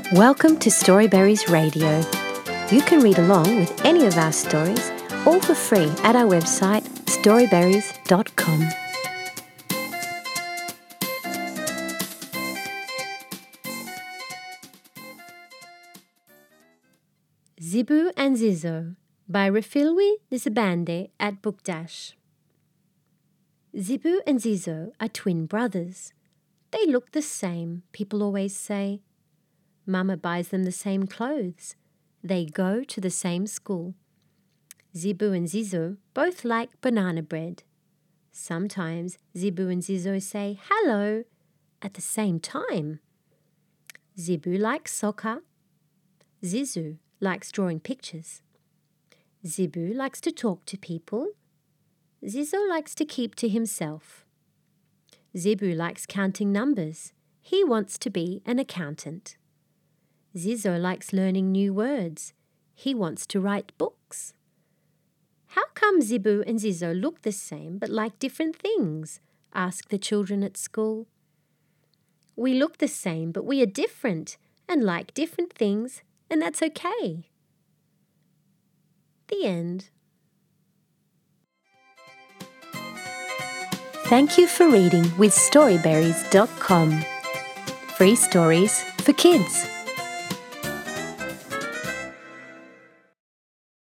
Welcome to Storyberries Radio. You can read along with any of our stories, all for free at our website, storyberries.com. Ziboo and Zizo by Rafilwi Nisabande at Bookdash. Ziboo and Zizo are twin brothers. They look the same, people always say. Mama buys them the same clothes. They go to the same school. Ziboo and Zizo both like banana bread. Sometimes Ziboo and Zizo say hello at the same time. Ziboo likes soccer. Zizo likes drawing pictures. Ziboo likes to talk to people. Zizo likes to keep to himself. Ziboo likes counting numbers. He wants to be an accountant. Zizo likes learning new words. He wants to write books. How come Ziboo and Zizo look the same but like different things? Ask the children at school. We look the same but we are different and like different things, and that's okay. The end. Thank you for reading with Storyberries.com. Free stories for kids.